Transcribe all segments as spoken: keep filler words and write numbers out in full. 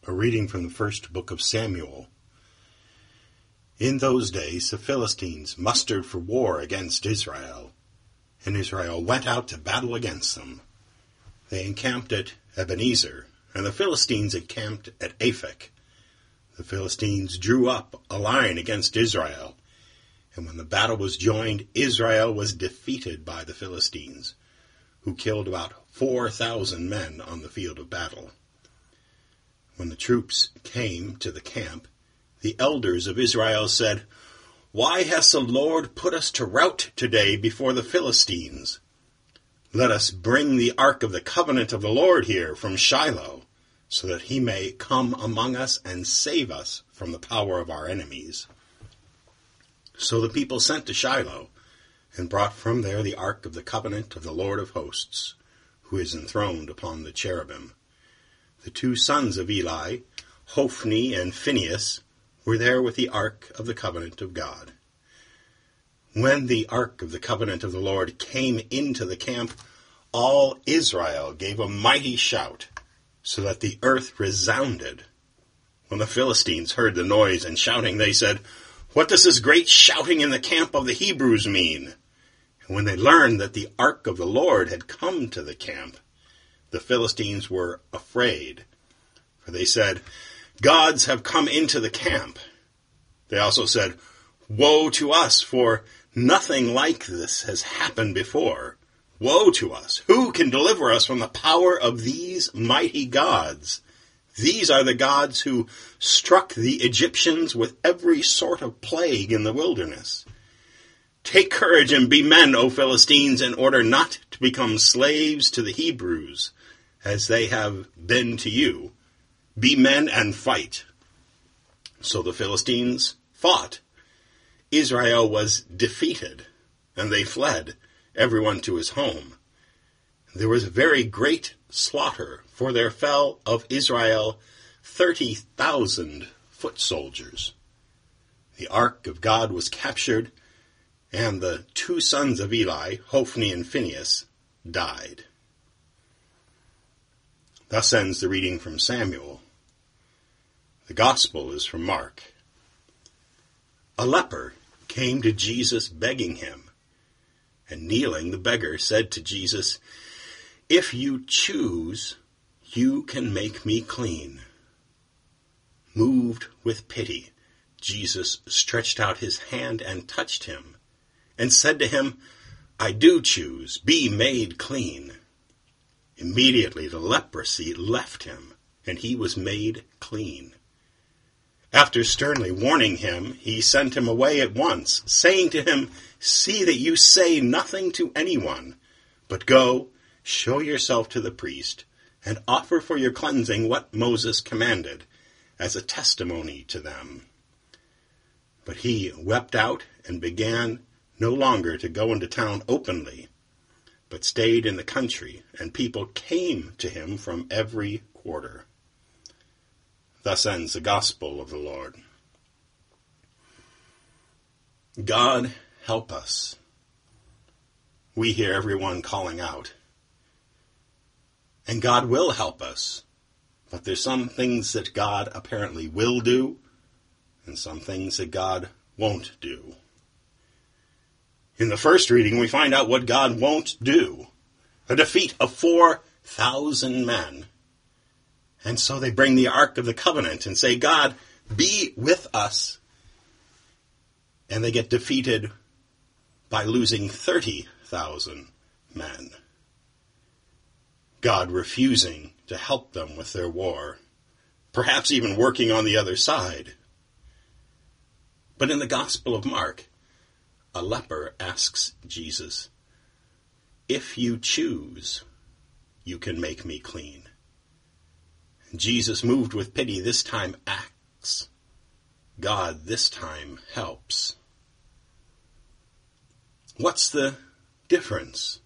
A reading from the first book of Samuel. In those days the Philistines mustered for war against Israel, and Israel went out to battle against them. They encamped at Ebenezer, and the Philistines encamped at Aphek. The Philistines drew up a line against Israel, and when the battle was joined, Israel was defeated by the Philistines, who killed about four thousand men on the field of battle. When the troops came to the camp, the elders of Israel said, "Why has the Lord put us to rout today before the Philistines? Let us bring the ark of the covenant of the Lord here from Shiloh, so that he may come among us and save us from the power of our enemies." So the people sent to Shiloh, and brought from there the ark of the covenant of the Lord of hosts, who is enthroned upon the cherubim. The two sons of Eli, Hophni and Phinehas, were there with the ark of the covenant of God. When the ark of the covenant of the Lord came into the camp, all Israel gave a mighty shout, so that the earth resounded. When the Philistines heard the noise and shouting, they said, "What does this great shouting in the camp of the Hebrews mean?" And when they learned that the ark of the Lord had come to the camp, the Philistines were afraid, for they said, "Gods have come into the camp." They also said, "Woe to us, for nothing like this has happened before. Woe to us! Who can deliver us from the power of these mighty gods? These are the gods who struck the Egyptians with every sort of plague in the wilderness. Take courage and be men, O Philistines, in order not to become slaves to the Hebrews, as they have been to you. Be men and fight." So the Philistines fought. Israel was defeated, and they fled, everyone to his home. There was very great slaughter, for there fell of Israel thirty thousand foot soldiers. The ark of God was captured, and the two sons of Eli, Hophni and Phinehas, died. Thus ends the reading from Samuel. The Gospel is from Mark. A leper came to Jesus begging him, and kneeling the beggar said to Jesus, "If you choose, you can make me clean." Moved with pity, Jesus stretched out his hand and touched him, and said to him, "I do choose, be made clean." Immediately the leprosy left him, and he was made clean. After sternly warning him, he sent him away at once, saying to him, "See that you say nothing to anyone, but go, show yourself to the priest, and offer for your cleansing what Moses commanded, as a testimony to them." But he wept out and began no longer to go into town openly, but stayed in the country, and people came to him from every quarter. Thus ends the Gospel of the Lord. God help us. We hear everyone calling out. And God will help us. But there's some things that God apparently will do, and some things that God won't do. In the first reading, we find out what God won't do. A defeat of four thousand men. And so they bring the Ark of the Covenant and say, "God, be with us." And they get defeated by losing thirty thousand men. God refusing to help them with their war, perhaps even working on the other side. But in the Gospel of Mark, a leper asks Jesus, "If you choose, you can make me clean." And Jesus, moved with pity, this time acts. God this time helps. What's the difference?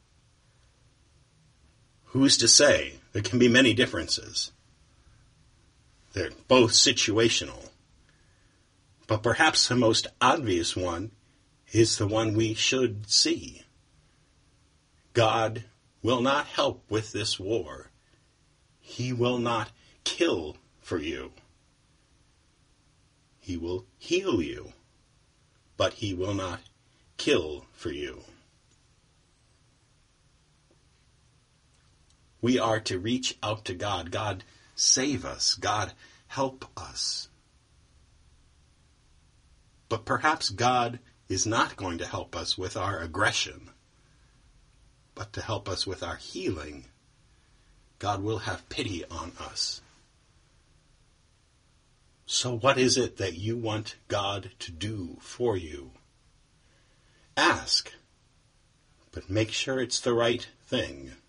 Who's to say? There can be many differences. They're both situational. But perhaps the most obvious one is the one we should see. God will not help with this war. He will not kill for you. He will heal you, but he will not kill for you. We are to reach out to God. God, save us. God, help us. But perhaps God is not going to help us with our aggression, but to help us with our healing. God will have pity on us. So what is it that you want God to do for you? Ask, but make sure it's the right thing.